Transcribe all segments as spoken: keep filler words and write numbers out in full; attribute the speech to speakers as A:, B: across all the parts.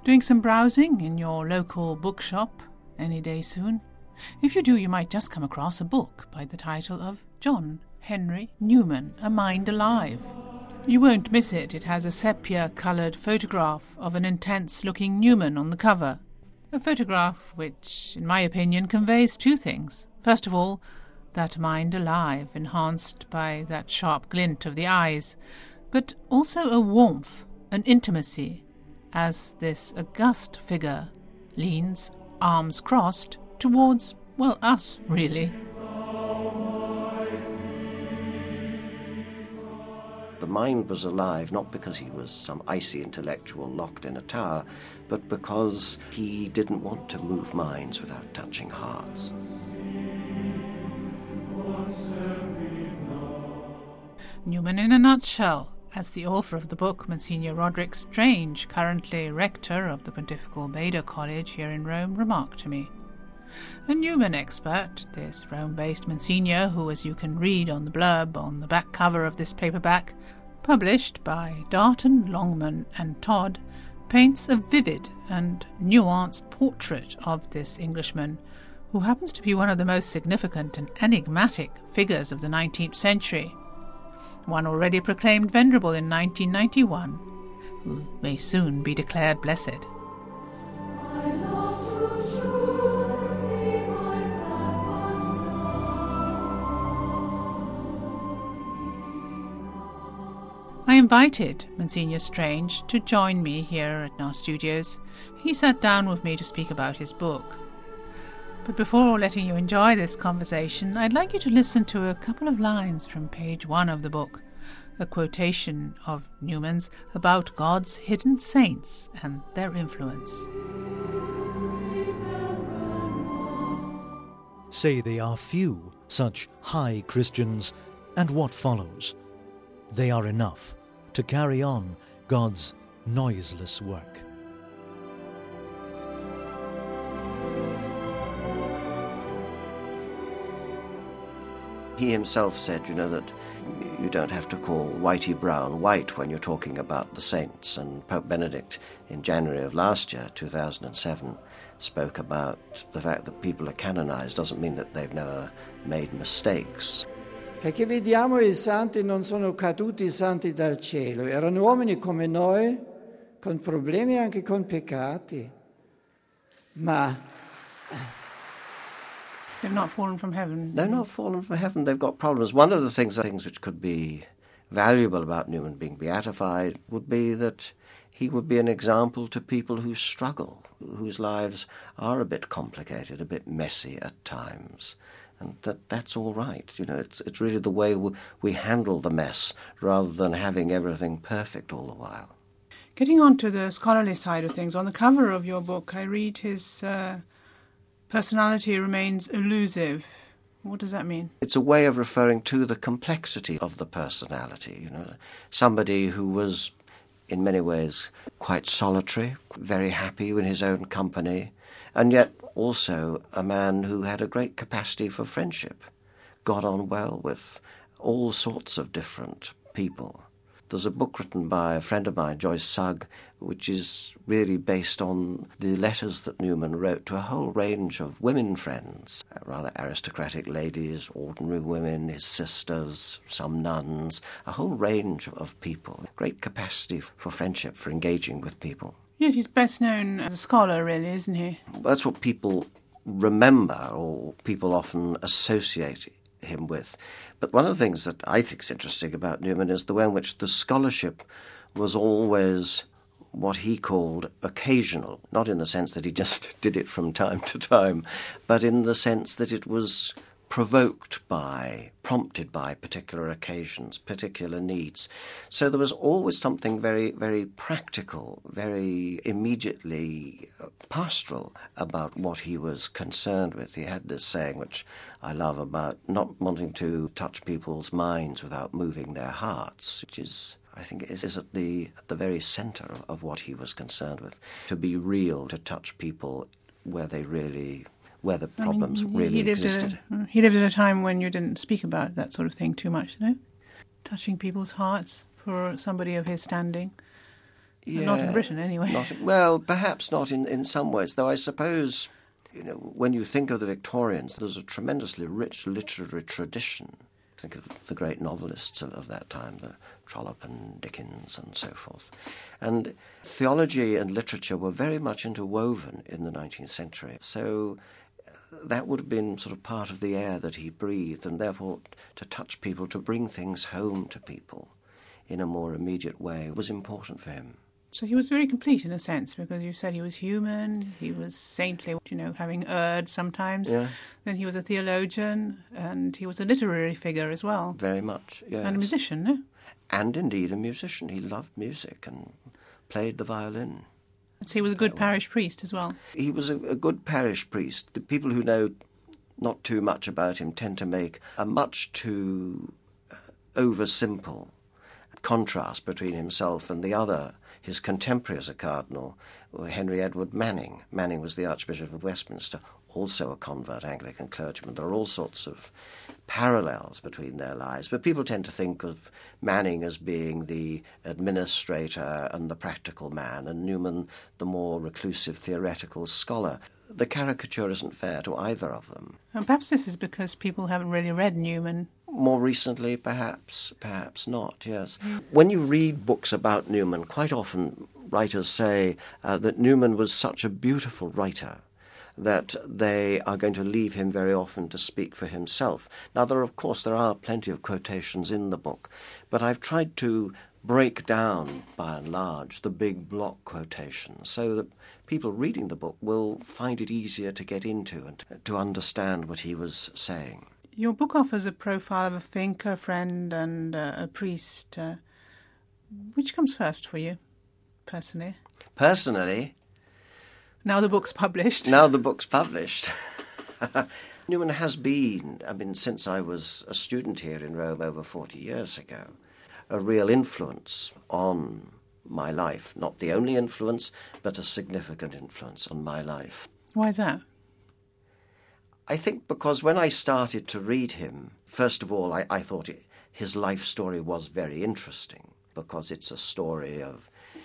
A: Doing some browsing in your local bookshop any day soon? If you do, you might just come across a book by the title of John Henry Newman, A Mind Alive. You won't miss it. It has a sepia-coloured photograph of an intense-looking Newman on the cover. A photograph which, in my opinion, conveys two things. First of all, that mind alive, enhanced by that sharp glint of the eyes, but also a warmth, an intimacy, as this august figure leans, arms crossed, towards, well, us, really.
B: The mind was alive not because he was some icy intellectual locked in a tower, but because he didn't want to move minds without touching hearts.
A: Newman in a nutshell, as the author of the book, Monsignor Roderick Strange, currently rector of the Pontifical Beda College here in Rome, remarked to me. A Newman expert, this Rome-based Monsignor, who, as you can read on the blurb on the back cover of this paperback, published by Darton, Longman and Todd, paints a vivid and nuanced portrait of this Englishman, who happens to be one of the most significant and enigmatic figures of the nineteenth century, one already proclaimed venerable in nineteen ninety-one, who may soon be declared blessed. I invited Monsignor Strange to join me here at our studios. He sat down with me to speak about his book. But before letting you enjoy this conversation, I'd like you to listen to a couple of lines from page one of the book, a quotation of Newman's about God's hidden saints and their influence.
C: Say they are few, such high Christians, and what follows? They are enough to carry on God's noiseless work.
B: He himself said, you know, that you don't have to call Whitey Brown white when you're talking about the saints. And Pope Benedict, in January of last year, two thousand seven, spoke about the fact that people are canonized doesn't mean that they've never made mistakes.
D: Perché vediamo i santi non sono caduti santi dal cielo, erano uomini come noi, con problemi e anche con peccati. Ma
A: they've not fallen from heaven.
B: They're not fallen from heaven. They've got problems. One of the things, things which could be valuable about Newman being beatified would be that he would be an example to people who struggle, whose lives are a bit complicated, a bit messy at times. And that that's all right. You know, it's it's really the way we, we handle the mess rather than having everything perfect all the while.
A: Getting on to the scholarly side of things, on the cover of your book, I read his uh, personality remains elusive. What does that mean?
B: It's a way of referring to the complexity of the personality. You know, somebody who was, in many ways, quite solitary, very happy in his own company, and yet also a man who had a great capacity for friendship, got on well with all sorts of different people. There's a book written by a friend of mine, Joyce Sugg, which is really based on the letters that Newman wrote to a whole range of women friends, rather aristocratic ladies, ordinary women, his sisters, some nuns, a whole range of people. Great capacity for friendship, for engaging with people.
A: Yes, he's best known as a scholar, really, isn't he?
B: That's what people remember, or people often associate him with. But one of the things that I think is interesting about Newman is the way in which the scholarship was always what he called occasional, not in the sense that he just did it from time to time, but in the sense that it was provoked by, prompted by particular occasions, particular needs. So there was always something very, very practical, very immediately pastoral about what he was concerned with. He had this saying, which I love, about not wanting to touch people's minds without moving their hearts, which is, I think, is, is at the at the very centre of, of what he was concerned with. To be real, to touch people where they really... where the problems I mean, really
A: he lived
B: existed.
A: At a, he lived at a time when you didn't speak about that sort of thing too much, no? Touching people's hearts for somebody of his standing.
B: Yeah,
A: not in Britain, anyway.
B: Not, well, perhaps not in, in some ways, though I suppose, you know, when you think of the Victorians, there's a tremendously rich literary tradition. Think of the great novelists of, of that time, the Trollope and Dickens and so forth. And theology and literature were very much interwoven in the nineteenth century. So that would have been sort of part of the air that he breathed, and therefore to touch people, to bring things home to people in a more immediate way was important for him.
A: So he was very complete in a sense, because you said he was human, he was saintly, you know, having erred sometimes.
B: Yeah.
A: Then he was a theologian, and he was a literary figure as well.
B: Very much, yes.
A: And a musician, no?
B: And indeed a musician. He loved music and played the violin.
A: So he was a good parish priest as well.
B: He was a, a good parish priest. The people who know not too much about him tend to make a much too uh, over-simple contrast between himself and the other, his contemporary as a cardinal, Henry Edward Manning. Manning was the Archbishop of Westminster, also a convert Anglican clergyman. There are all sorts of parallels between their lives, but people tend to think of Manning as being the administrator and the practical man, and Newman the more reclusive theoretical scholar. The caricature isn't fair to either of them.
A: And perhaps this is because people haven't really read Newman.
B: More recently, perhaps, perhaps not, yes. When you read books about Newman, quite often writers say uh, that Newman was such a beautiful writer that they are going to leave him very often to speak for himself. Now, there, of course, there are plenty of quotations in the book, but I've tried to break down, by and large, the big block quotations so that people reading the book will find it easier to get into and to understand what he was saying.
A: Your book offers a profile of a thinker, friend, and uh, a priest. Uh, which comes first for you, personally?
B: Personally?
A: Now the book's published.
B: Now the book's published. Newman has been, I mean, since I was a student here in Rome over forty years ago, a real influence on my life. Not the only influence, but a significant influence on my life.
A: Why is that?
B: I think because when I started to read him, first of all, I, I thought it, his life story was very interesting, because it's a story of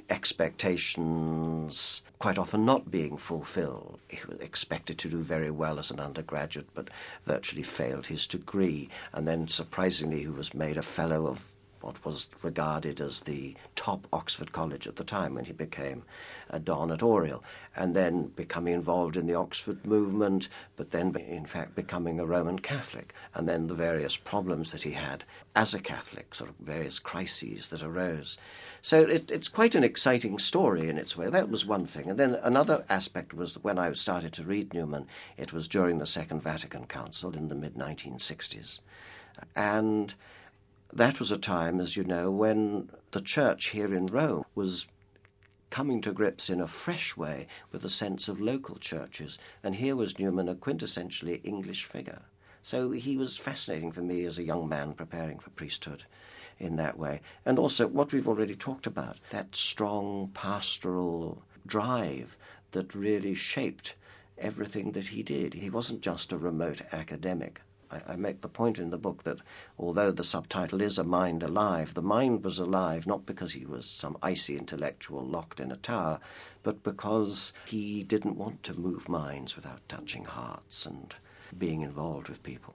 B: expectations quite often not being fulfilled. He was expected to do very well as an undergraduate, but virtually failed his degree, and then surprisingly he was made a fellow of what was regarded as the top Oxford College at the time when he became a Don at Oriel, and then becoming involved in the Oxford movement, but then in fact becoming a Roman Catholic, and then the various problems that he had as a Catholic, sort of various crises that arose. So it, it's quite an exciting story in its way. That was one thing. And then another aspect was that when I started to read Newman, it was during the Second Vatican Council in the mid nineteen sixties. And that was a time, as you know, when the Church here in Rome was coming to grips in a fresh way with a sense of local churches, and here was Newman, a quintessentially English figure. So he was fascinating for me as a young man preparing for priesthood in that way. And also what we've already talked about, that strong pastoral drive that really shaped everything that he did. He wasn't just a remote academic. I, I make the point in the book that although the subtitle is A Mind Alive, the mind was alive not because he was some icy intellectual locked in a tower, but because he didn't want to move minds without touching hearts and being involved with people.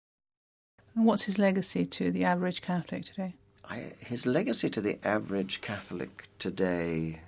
A: And what's his legacy to the average Catholic today?
B: I, his legacy to the average Catholic today...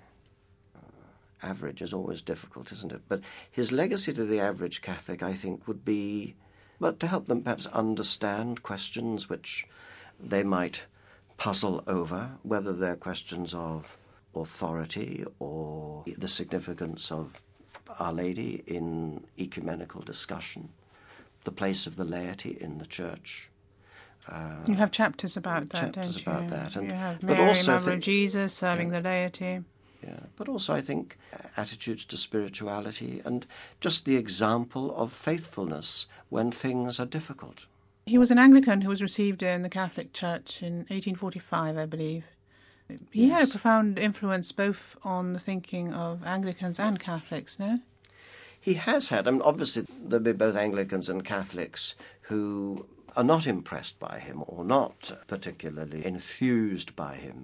B: Uh, average is always difficult, isn't it? But his legacy to the average Catholic, I think, would be... but to help them perhaps understand questions which they might puzzle over, whether they're questions of authority or the significance of Our Lady in ecumenical discussion, the place of the laity in the Church. Uh,
A: you have chapters about that,
B: chapters
A: don't you?
B: about that. And,
A: you have
B: but
A: Mary,
B: also
A: Mother of
B: think,
A: Jesus, serving
B: yeah,
A: the laity.
B: Yeah, but also I think attitudes to spirituality and just the example of faithfulness when things are difficult.
A: He was an Anglican who was received in the Catholic Church in eighteen forty-five, I believe. He
B: Yes.
A: had a profound influence both on the thinking of Anglicans and Catholics, no?
B: He has had, I mean, obviously there'll be both Anglicans and Catholics who are not impressed by him or not particularly enthused by him.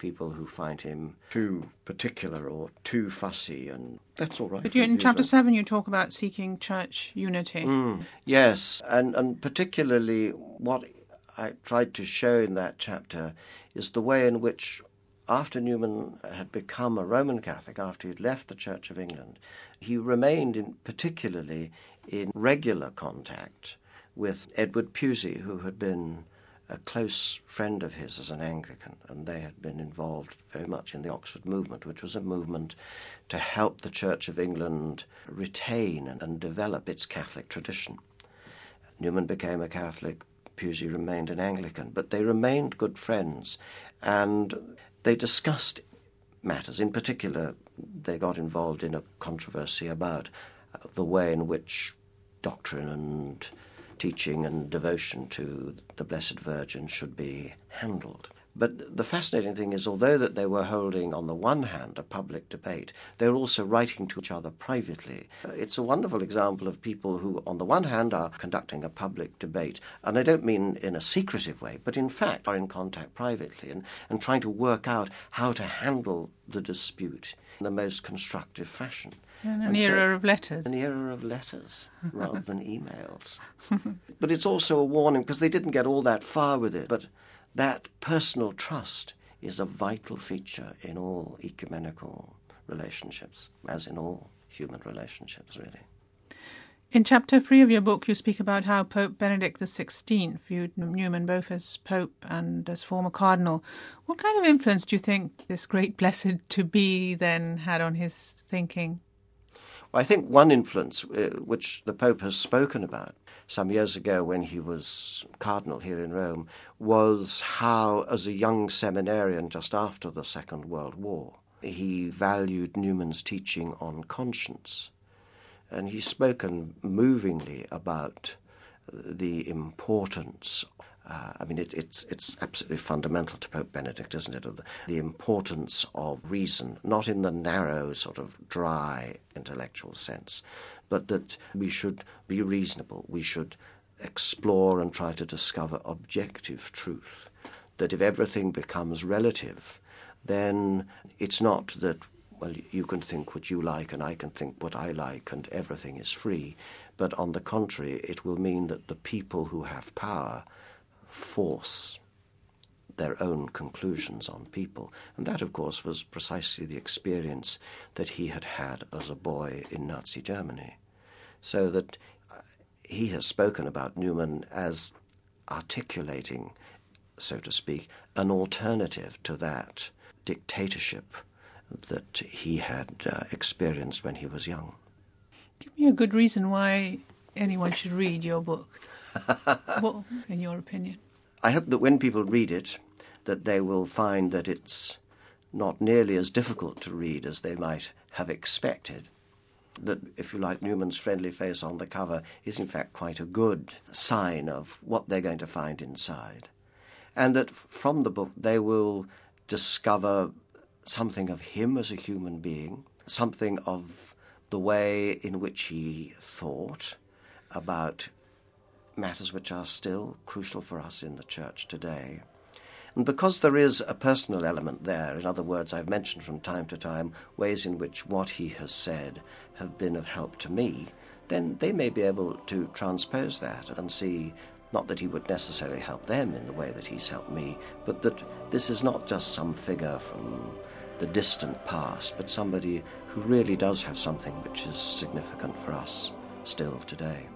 B: people who find him too particular or too fussy, and that's all right.
A: But you, in chapter seven you talk about seeking church unity.
B: Mm, yes, and, and particularly what I tried to show in that chapter is the way in which, after Newman had become a Roman Catholic, after he'd left the Church of England, he remained in, particularly in regular contact with Edward Pusey, who had been a close friend of his as an Anglican, and they had been involved very much in the Oxford movement, which was a movement to help the Church of England retain and, and develop its Catholic tradition. Newman became a Catholic, Pusey remained an Anglican, but they remained good friends, and they discussed matters. In particular, they got involved in a controversy about the way in which doctrine and teaching and devotion to the Blessed Virgin should be handled. But the fascinating thing is, although that they were holding, on the one hand, a public debate, they were also writing to each other privately. It's a wonderful example of people who, on the one hand, are conducting a public debate, and I don't mean in a secretive way, but in fact are in contact privately and, and trying to work out how to handle the dispute in the most constructive fashion.
A: In an
B: and
A: era
B: so,
A: of letters.
B: An era of letters rather than emails. But it's also a warning, because they didn't get all that far with it, but that personal trust is a vital feature in all ecumenical relationships, as in all human relationships, really.
A: In chapter three of your book, you speak about how Pope Benedict the sixteenth viewed Newman both as Pope and as former Cardinal. What kind of influence do you think this great blessed-to-be then had on his thinking?
B: Well, I think one influence, uh, which the Pope has spoken about some years ago when he was Cardinal here in Rome, was how, as a young seminarian just after the Second World War, he valued Newman's teaching on conscience. And he's spoken movingly about the importance, uh, I mean, it, it's it's absolutely fundamental to Pope Benedict, isn't it, of the, the importance of reason, not in the narrow, sort of dry intellectual sense, but that we should be reasonable, we should explore and try to discover objective truth, that if everything becomes relative, then it's not that, well, you can think what you like and I can think what I like and everything is free, but on the contrary, it will mean that the people who have power force their own conclusions on people. And that, of course, was precisely the experience that he had had as a boy in Nazi Germany. So that he has spoken about Newman as articulating, so to speak, an alternative to that dictatorship that he had uh, experienced when he was young.
A: Give me a good reason why anyone should read your book. What, in your opinion?
B: I hope that when people read it, that they will find that it's not nearly as difficult to read as they might have expected. That, if you like, Newman's friendly face on the cover is in fact quite a good sign of what they're going to find inside. And that from the book they will discover something of him as a human being, something of the way in which he thought about matters which are still crucial for us in the Church today. And because there is a personal element there, in other words, I've mentioned from time to time ways in which what he has said have been of help to me, then they may be able to transpose that and see not that he would necessarily help them in the way that he's helped me, but that this is not just some figure from the distant past, but somebody who really does have something which is significant for us still today.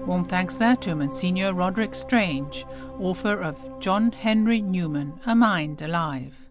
A: Warm thanks there to Monsignor Roderick Strange, author of John Henry Newman, A Mind Alive.